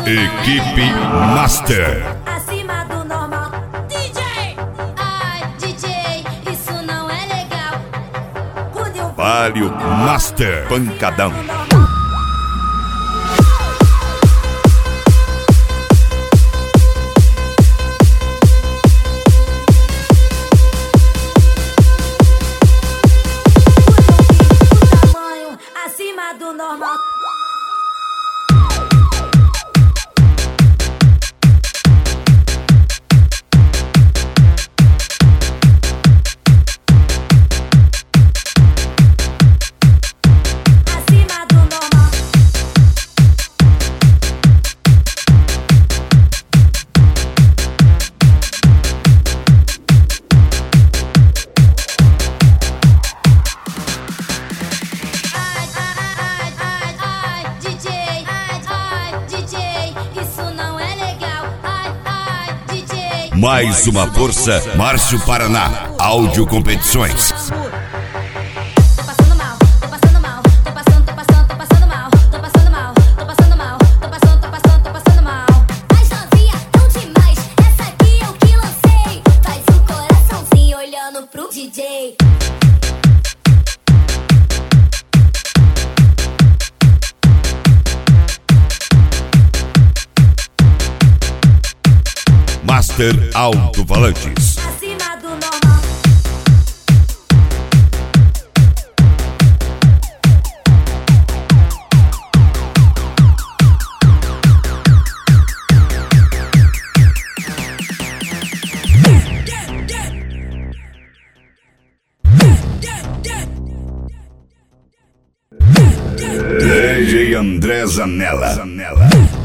Equipe Master. Acima do normal. DJ! Ai, DJ, isso não é legal. Palio Master. Pancadão. Acima do normal. Acima do normal. Mais uma força, Márcio Paraná. Áudio Competições. Tô passando mal, tô passando mal, tô passando mal, tô passando mal, tô passando mal, tô passando mal. As novinhas tão demais, essa aqui eu que lancei. Faz o coraçãozinho olhando pro DJ. Master Alto-Falantes. Acima do normal. DJ André Zanella.